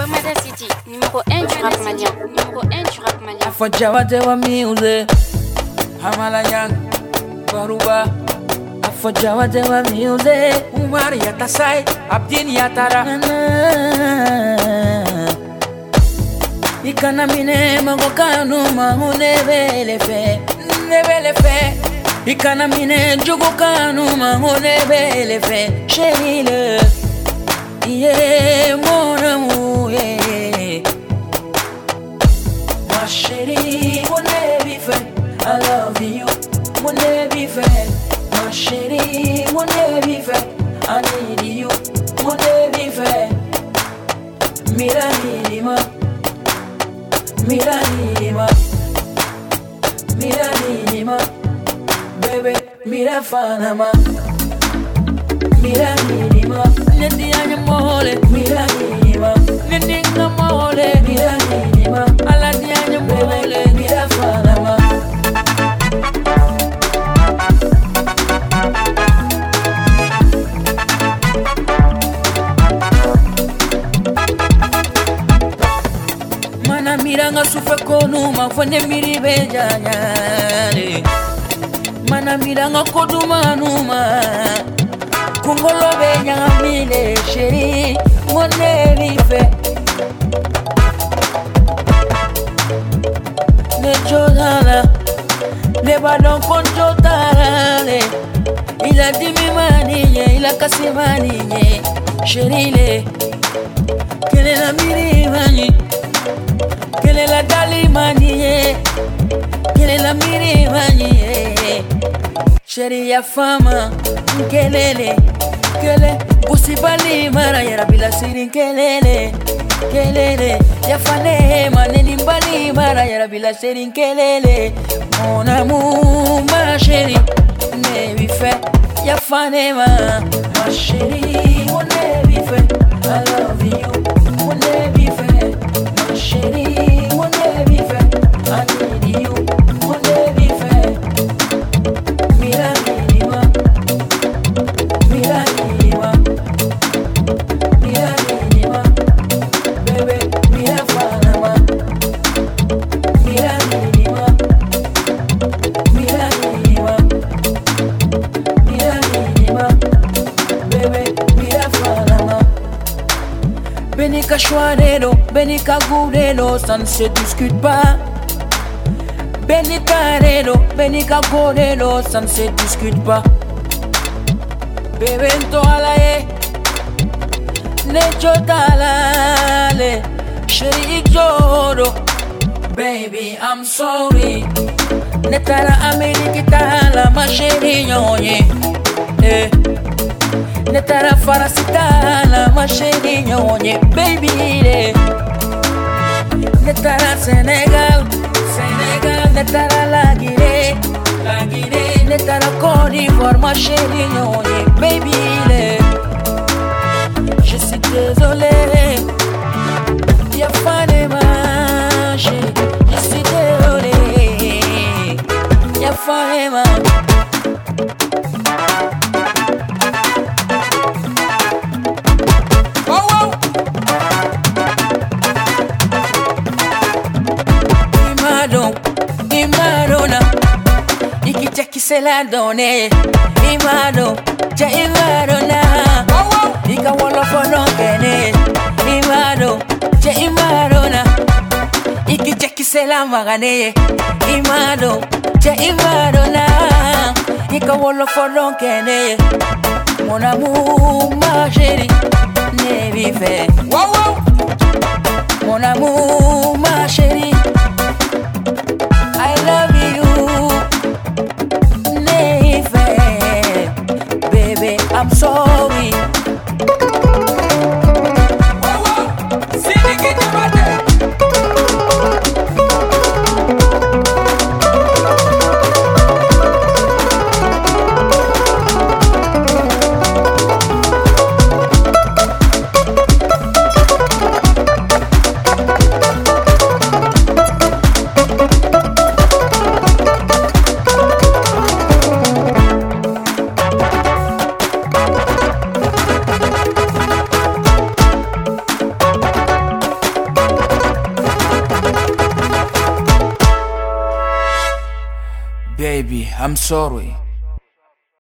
Mada City, numéro 1 du rap malien. Numéro 1 du rap malien. Afajawatewa music, Hamalayan, Baruba. Afajawatewa music, Umar Yatasai, Abdin Yatara. Ikana mine magokanu mahunebelefe, nebelefe. Ikana mine jugokanu mahunebelefe, Sherile. Yeah, mon amour, yeah. Ma chérie, mon baby friend, I love you, mon baby friend. Ma chérie, mon baby friend, I need you, mon baby friend. Mira nima, mira nima, mira nima, baby, mira fanama, mira nima. Nendi anya mole, mira nima. Nendi nga mole, mira nima. Ala di anya mole, mira fanama. Mana mira nga sufe konuma, fone miri bejanyale. Mana mira nga koduma numa. Kungolo benya mile chérie, mon baby fait. Ne jodala, ne badon konjo tarale. Il a dit mi maniye, il a cassé maniye, chérie le. Quelle est la miri mani? Quelle est la dali maniye? Quelle est la miri maniye? Chérie ya fama, kelele. Kele, usibali mara ya rabila sirin kelele, kelele. Ya fane maneni mbali mara ya rabila sirin kelele. Mon amour, ma chérie, baby fait. Ya fane ma chérie, mon baby fait. I love you, mon baby fait. Ma chérie, mon baby fait. I need you, mon baby fait. Mira nima, mira nima, mira nima, baby, mira fanama, mira nima, mira nima, mira nima, baby, mira fanama. Benika choirero, benika gourero, ça ne se discute pas. Benika rero, benika gorero, ça ne se discute pas. Bebe ntoalaye, necho talale, chérie joro. Baby, I'm sorry. Netara Ameriki tala, ma chérie nyonye. Netara farasi tala, ma chérie nyonye. Baby, netara Senegal, Senegal. Netara la Guinée, la Guinée. Netara Côte d'Ivoire, ma chérie nyonye. Baby, je suis désolé. Y'a pas de marche, je suis désolé. Y'a pas de marche. Oh, oh. Imadona, ikicha kisela done. Imado, ja imadona. Ika wolo fono kene. Imado, ja imadona. Ikicha kisela magane. Imado, ja imadona. Ika wolo fono kene. Mon amour, ma chérie, ne vive. Mon amour, ma chérie, I love you, ne vive. Baby, I'm sorry. Baby, I'm sorry.